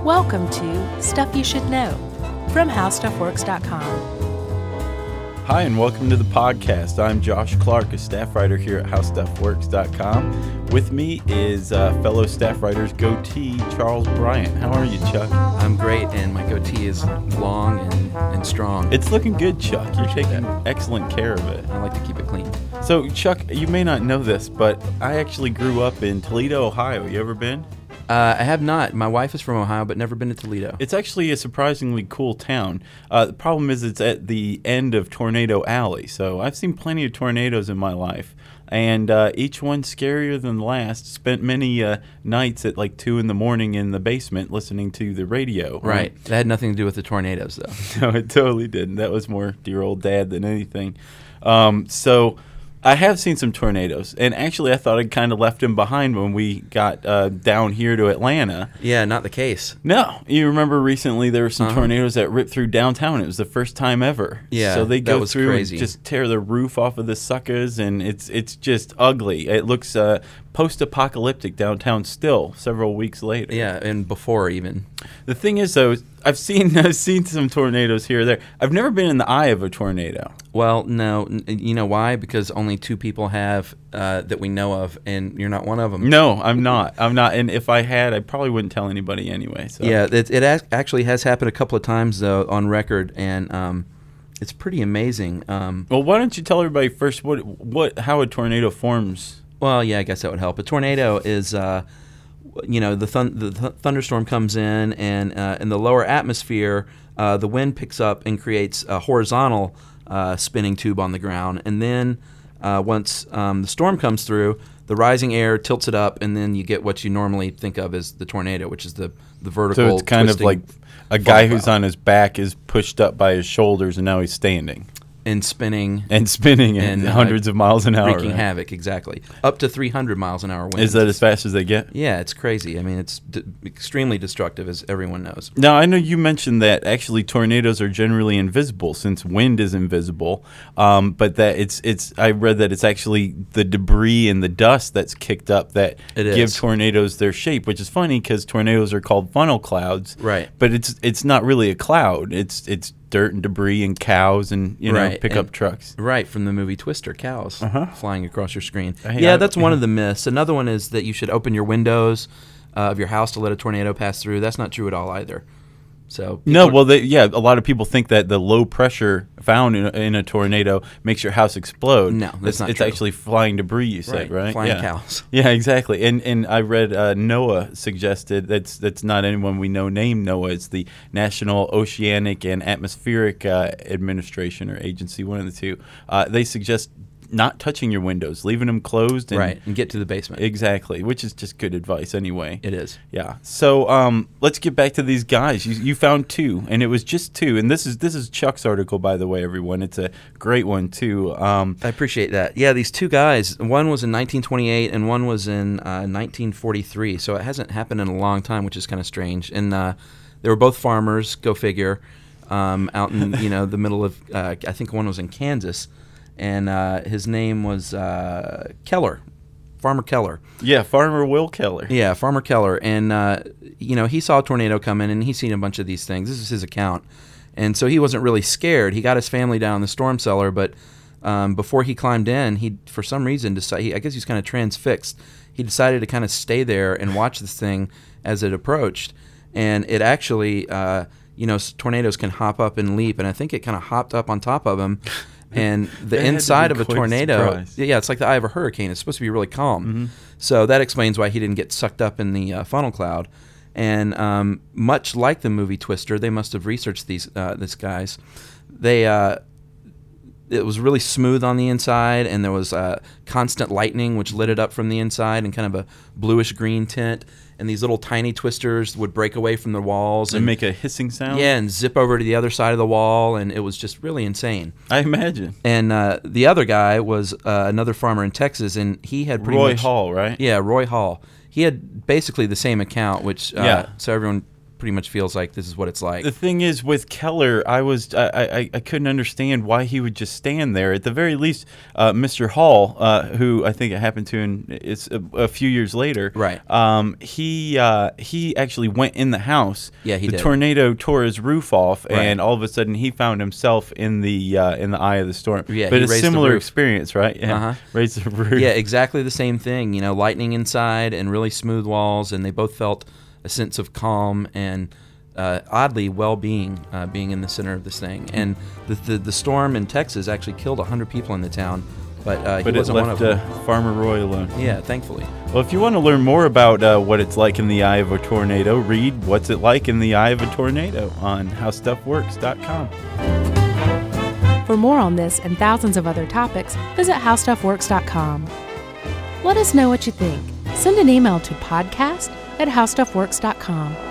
Welcome to Stuff You Should Know from HowStuffWorks.com. Hi, and welcome to the podcast. I'm Josh Clark, a staff writer here at HowStuffWorks.com. With me is fellow staff writer's goatee, Charles Bryant. How are you, Chuck? I'm great, and my goatee is long and strong. It's looking good, Chuck. You're taking excellent care of it. I like to keep it clean. So, Chuck, you may not know this, but I actually grew up in Toledo, Ohio. You ever been? I have not. My wife is from Ohio, but never been to Toledo. It's actually a surprisingly cool town. The problem is it's at the end of Tornado Alley. So I've seen plenty of tornadoes in my life, and each one scarier than the last. Spent many nights at like 2 a.m. in the basement listening to the radio. Right. That had nothing to do with the tornadoes, though. No, it totally didn't. That was more dear old dad than anything. So I have seen some tornadoes, and actually I thought I'd kind of left him behind when we got down here to Atlanta. Yeah, not the case. No. You remember recently there were some tornadoes that ripped through downtown. It was the first time ever. Yeah, so they go was through crazy. and just tear the roof off of the suckers, and it's just ugly. It looks post-apocalyptic downtown still several weeks later. Yeah, and before even. The thing is, though, I've seen some tornadoes here or there. I've never been in the eye of a tornado. Well, no. You know why? Because only 2 people have that we know of, and you're not one of them. No, I'm not. And if I had, I probably wouldn't tell anybody anyway. So. Yeah, it actually has happened a couple of times, though, on record, and it's pretty amazing. Well, why don't you tell everybody first how a tornado forms? Well, yeah, I guess that would help. A tornado is, the thunderstorm comes in, and in the lower atmosphere, the wind picks up and creates a horizontal spinning tube on the ground. And then once the storm comes through, the rising air tilts it up, and then you get what you normally think of as the tornado, which is the vertical. So it's kind of like a guy who's on his back is pushed up by his shoulders, and now he's standing. And spinning at hundreds of miles an hour. Wreaking havoc, exactly. Up to 300 miles an hour winds. Is that as fast as they get? Yeah, it's crazy. I mean, it's extremely destructive, as everyone knows. Now, I know you mentioned that actually tornadoes are generally invisible since wind is invisible, but that I read that it's actually the debris and the dust that's kicked up that give tornadoes their shape, which is funny because tornadoes are called funnel clouds. Right. But it's not really a cloud. It's dirt and debris and cows and pickup trucks. Right, from the movie Twister, cows flying across your screen. Yeah, that's one of the myths. Another one is that you should open your windows of your house to let a tornado pass through. That's not true at all either. So a lot of people think that the low pressure found in a tornado makes your house explode. No, that's not true. It's actually flying debris, you said, right? Flying cows. Yeah, exactly. And I read NOAA suggested, that's not anyone we know named NOAA. It's the National Oceanic and Atmospheric Administration or Agency, one of the two. They suggest not touching your windows, leaving them closed. And get to the basement. Exactly, which is just good advice anyway. It is. Yeah. So let's get back to these guys. You found 2, and it was just 2. And this is Chuck's article, by the way, everyone. It's a great one, too. I appreciate that. Yeah, these 2 guys, one was in 1928 and one was in 1943. So it hasn't happened in a long time, which is kind of strange. And they were both farmers, go figure, out in the middle of, I think one was in Kansas. And his name was Keller, Farmer Keller. Yeah, Farmer Will Keller. Yeah, Farmer Keller. And, he saw a tornado come in, and he's seen a bunch of these things. This is his account. And so he wasn't really scared. He got his family down in the storm cellar, but before he climbed in, he, for some reason, I guess he's kind of transfixed. He decided to kind of stay there and watch this thing as it approached. And it actually, tornadoes can hop up and leap, and I think it kind of hopped up on top of him. And the inside of a tornado, it's like the eye of a hurricane. It's supposed to be really calm. Mm-hmm. So that explains why he didn't get sucked up in the funnel cloud. And much like the movie Twister, they must have researched these guys. It was really smooth on the inside, and there was constant lightning, which lit it up from the inside in kind of a bluish-green tint. And these little tiny twisters would break away from the walls. And make a hissing sound? Yeah, and zip over to the other side of the wall, and it was just really insane. I imagine. And the other guy was another farmer in Texas, and he had Roy Hall, right? Yeah, Roy Hall. He had basically the same account, which so everyone pretty much feels like this is what it's like. The thing is, with Keller, I couldn't understand why he would just stand there. At the very least, Mr. Hall, who I think it happened to it's a few years later, Right. He actually went in the house. Yeah, he the did. tornado tore his roof off, Right. and all of a sudden he found himself in the eye of the storm. Yeah, but he a raised the similar roof. experience, right? Yeah, Uh-huh. raised the roof. Yeah, exactly the same thing. Lightning inside and really smooth walls, and they both felt a sense of calm and oddly well-being, being in the center of this thing. And the storm in Texas actually killed 100 people in the town, but he But it wasn't one of left them. Farmer Roy alone. Yeah, thankfully. Well, if you want to learn more about what it's like in the eye of a tornado, read What's It Like in the Eye of a Tornado on HowStuffWorks.com. For more on this and thousands of other topics, visit HowStuffWorks.com. Let us know what you think. Send an email to podcast@HowStuffWorks.com.